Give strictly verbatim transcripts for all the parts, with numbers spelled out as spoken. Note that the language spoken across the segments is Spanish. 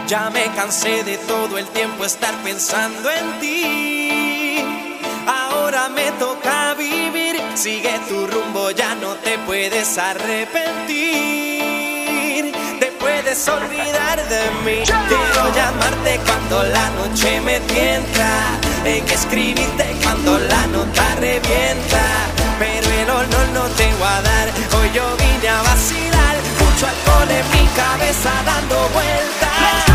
Ya me cansé de todo el tiempo estar pensando en ti. Ahora me toca vivir. Sigue tu rumbo, ya no te puedes arrepentir. Te puedes olvidar de mí. Quiero llamarte cuando la noche me tienta, en escribirte cuando la nota revienta. Pero el olor no te voy a dar. Hoy yo vine a vacilar. Mucho alcohol en mi cabeza dando vueltas.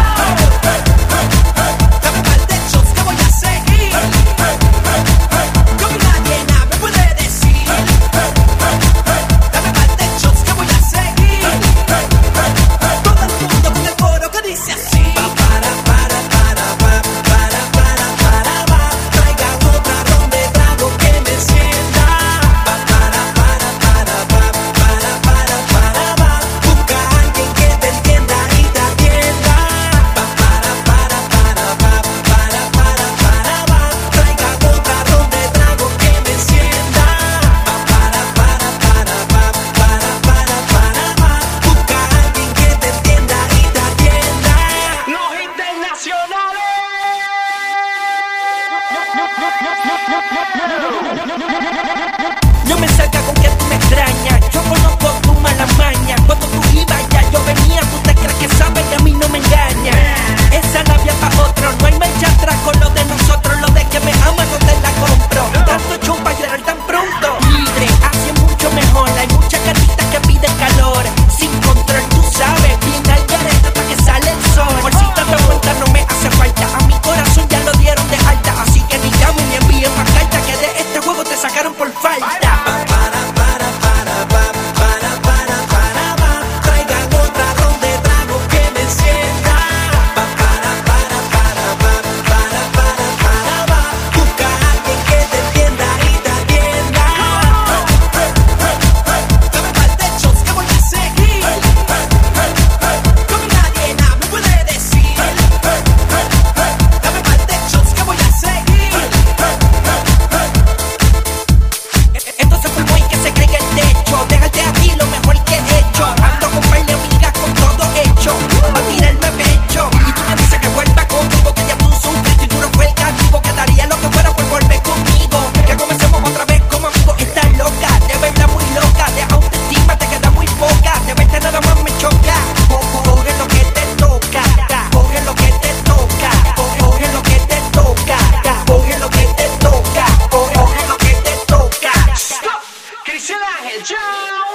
Dame un par de shots que voy a seguir. Como nadie nada me puede decir. Dame un par de shots que voy a seguir. Todo el mundo con el coro que dice así. Pa, para, para, para, pa, para, para, para, pa. Traigan otra ronda de trago que me encienda. Pa, para, para, para, pa, para, para, para, pa. Busca a alguien que te entienda y te atienda. Pa, para, para, para, pa, para, para, para, pa. Traigan otra ronda de trago que me encienda. Pa, para, para, para, pa, para, para, para, pa. Busca a alguien que te entienda y te atienda. Los internacionales. No me salga con que tú me extrañas. Yo conozco tu mala maña. Cuando tú ibas ya yo venía. Tú te crees que sabes y a mí no me engaña. Esa labia pa' otro. No hay marcha atrás con lo de nosotros. Lo de que me amas no te la compro. Tanto chumpa y llorar tan pronto. Libre, así es mucho mejor. Hay muchas caritas que piden calor. Sin control, tú sabes. Bien al garete hasta que sale el sol. Por si te das cuenta no me hace falta. A mi corazón ya lo dieron de alta. Así que ni llamen ni envíen más carta. Que de este juego te sacaron por falta. Para, para, para, pa, para, para, para, pa. Traigan otra ronda de trago que me encienda. Pa, para, para, para, pa, para, para, para, pa. Busca a alguien que te entienda y te atienda. Dame un par de shots que voy a seguir. Como nadie nada me puede decir. Dame un par de shots que voy a seguir. Entonces fue muy que se cree que el techo. Déjate aquí lo mejor que he hecho. Ando con par de amigas con todo hecho. Va a tirarme pecho. Y tú me dices que vuelva conmigo. Que ya tú sufriste y tú no fue el castigo. Que daría lo que fuera por volver conmigo. Que comencemos otra vez como amigos. Estás loca, de verdad muy loca. De autoestima te queda muy poca. De verte nada más me choca. Coge lo que te toca. Coge lo que te toca. Coge lo que te toca. Coge lo que te toca. Coge lo que te toca. Stop. Cristian Ángel, chao.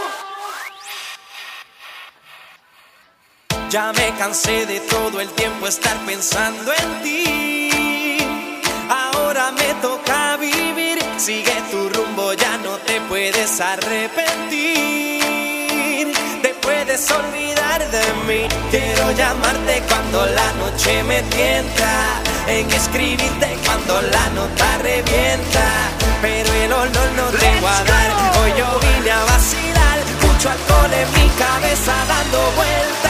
Ya me cansé de todo el tiempo estar pensando en ti. Ahora me toca vivir. Sigue tu rumbo, ya no te puedes arrepentir. Te puedes olvidar de mí. Quiero llamarte cuando la noche me tienta, en escribirte cuando la nota revienta. Pero el olor no te voy a dar. Hoy yo vine a vacilar. Mucho alcohol en mi cabeza dando vueltas.